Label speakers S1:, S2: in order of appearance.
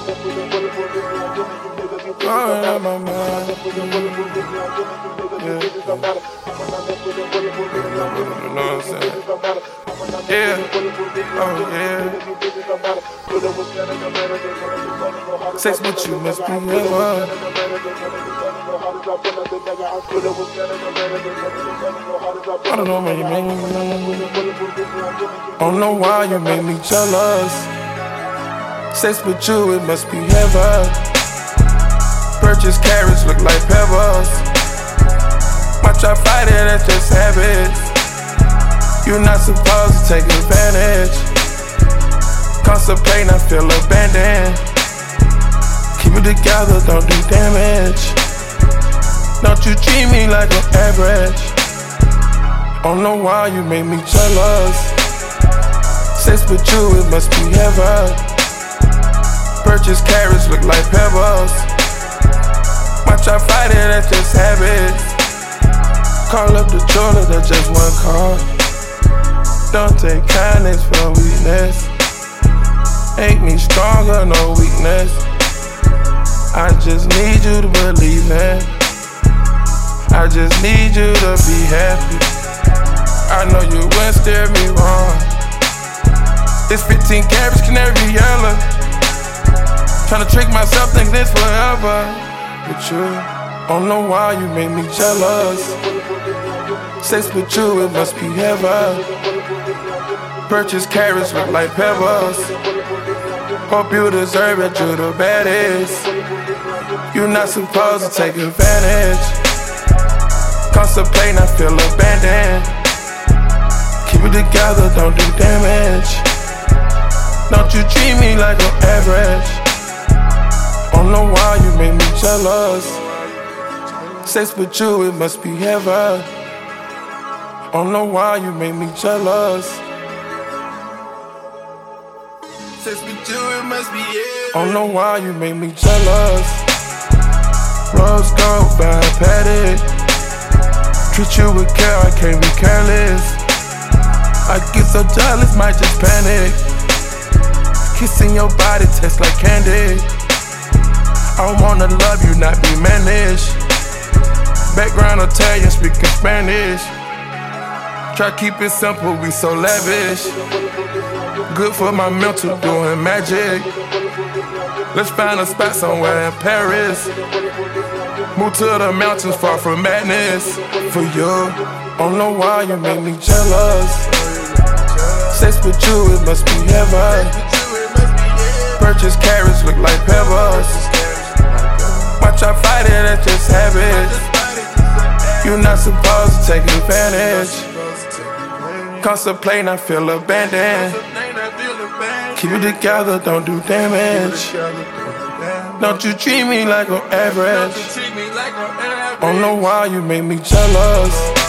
S1: Going on my mind. Yeah. You know what I'm saying? Yeah. Oh yeah. Sex with you must be heaven. I don't know why you made me. I don't know why you made me jealous. Sex with you, it must be heaven. Purchase carrots look like pebbles. Might try fight it, that's just habits. You're not supposed to take advantage. Contemplate, I feel abandoned. Keep it together, don't do damage. Don't you treat me like an average. I don't know why you made me jealous. Sex with you, it must be heaven. Purchase carrots look like pebbles. Might try fight it, that's just habits. Call up the jeweler, that's just one call. Don't take kindness for weakness. Make me stronger, no weakness. I just need you to believe in. I just need you to be happy. I know you wouldn't steer me wrong. It's 15 carats, canary yellow. Tryna trick myself, think this forever. But you, I don't know why you made me jealous. Sex with you, it must be heaven. Purchase carrots look like pebbles. Hope you deserve it, you're the baddest. You're not supposed to take advantage. Contemplate, I feel abandoned. Keep it together, don't do damage. Don't you treat me like an average. I don't know why you made me jealous. Sex with you, it must be heaven. I don't know why you made me jealous. Sex with you, it must be heaven. I don't know why you made me jealous. Rose gold by a paddock. Treat you with care, I can't be careless. I get so jealous, might just panic. Kissing your body tastes like candy. I wanna love you, not be managed. Background Italian, speaking Spanish. Try keep it simple, we so lavish. Good for my mental, doing magic. Let's find a spot somewhere in Paris. Move to the mountains, far from madness. For you, I don't know why you made me jealous. Sex with you, it must be heaven. Purchase carrots look like pebbles. Might try fight it, that's just habits. You're not supposed to take advantage. Contemplate, I feel abandoned. Keep it together, don't do damage. Don't you treat me like an average. I don't know why you made me jealous.